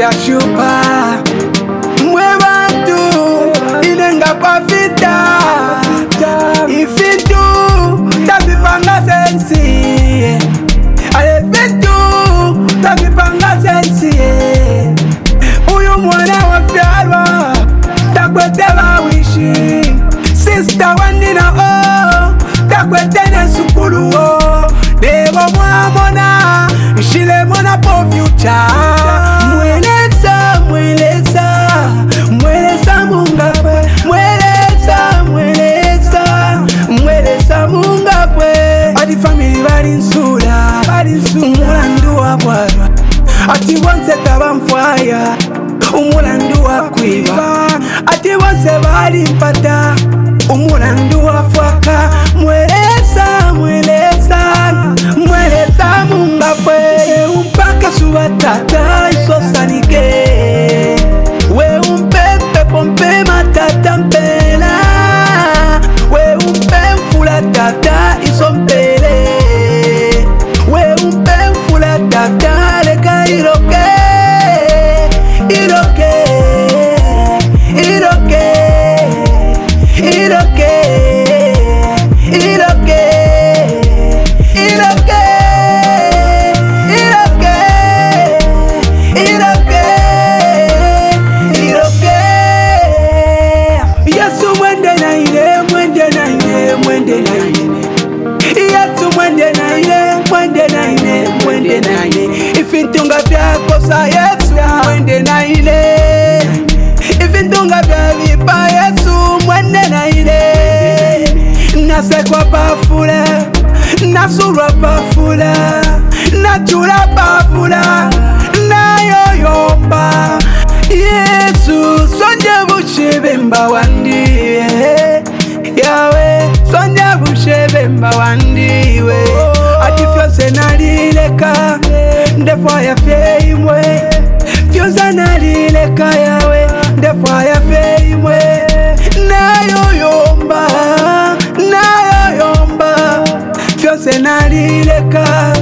shupa mwe bantu inenga kwa vita ifitu tabipanga sensi ale fitu tabipanga sensi uyu mwana wa fyalwa takwete bawishi sister wandina takwete ne sukulu debo mwamona shile mona po future mweleza mungapwe mweleza mungapwe ati family bali nsula umulandu wa bwarwa ati bonse tabamfwaya umulandu wa kwiba ati bonse bali mpata umulandu wa fwaka mweleza mungapwe umpaka subatata isosanike we umpepe pompe matata mpela we umpe mfula tata isompele we umpe mfula tata leka iroke ifintunga vyako sa Yesu mwende na ile ifintunga vya vipa Yesu mwende na ile nasekwa pafula nasurwa pafula nachula pafula nayoyomba Yesu sonje bushebe mbawandi yawe sonje bushebe mbawandiwe ati fyose nalileka ndefwa ya feimwe fyose nalileka yawe ndefwa ya feimwe nayoyomba fyose nalileka